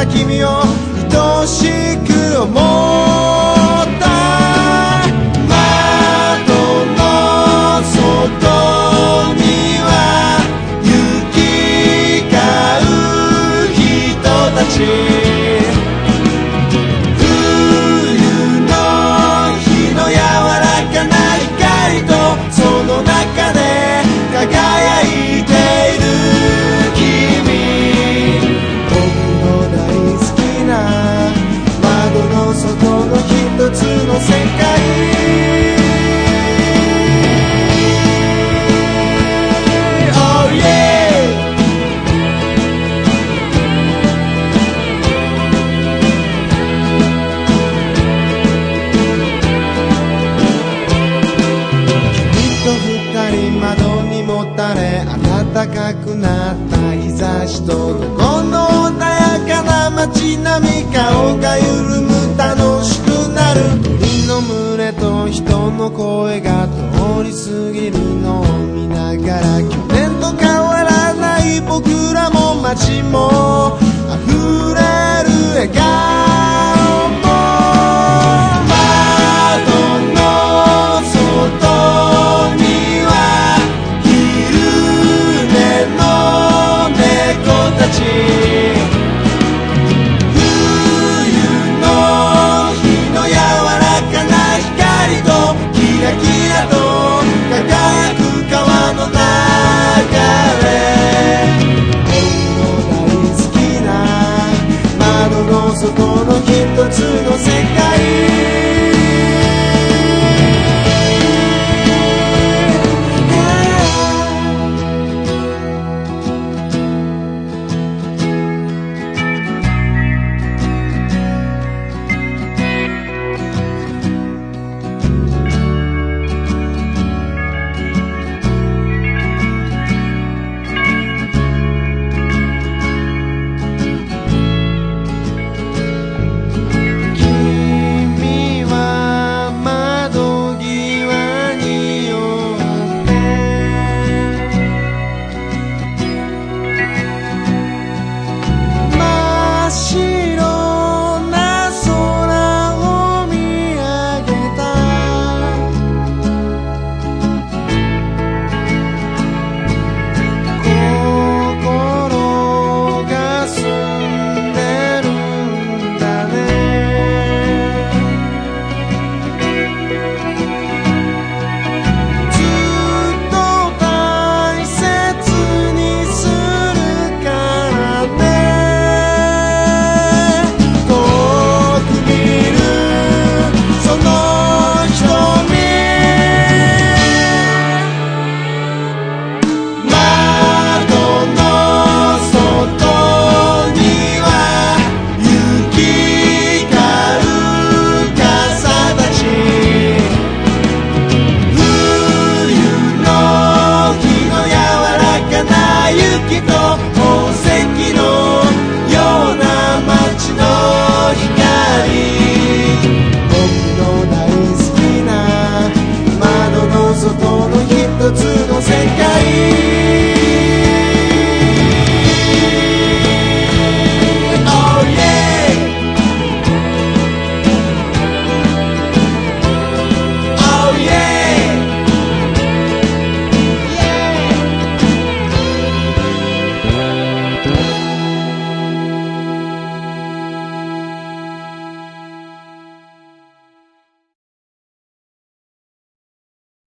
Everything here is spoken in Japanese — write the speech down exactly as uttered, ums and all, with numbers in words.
から君を愛しく思った窓の外には行き交う人たち窓にもたれ暖かくなった日差しとこの穏やかな街並み顔が緩む楽しくなる鳥の群れと人の声が通り過ぎるのを見ながら去年と変わらない僕らも街も溢れる笑顔も窓の外に外の一つの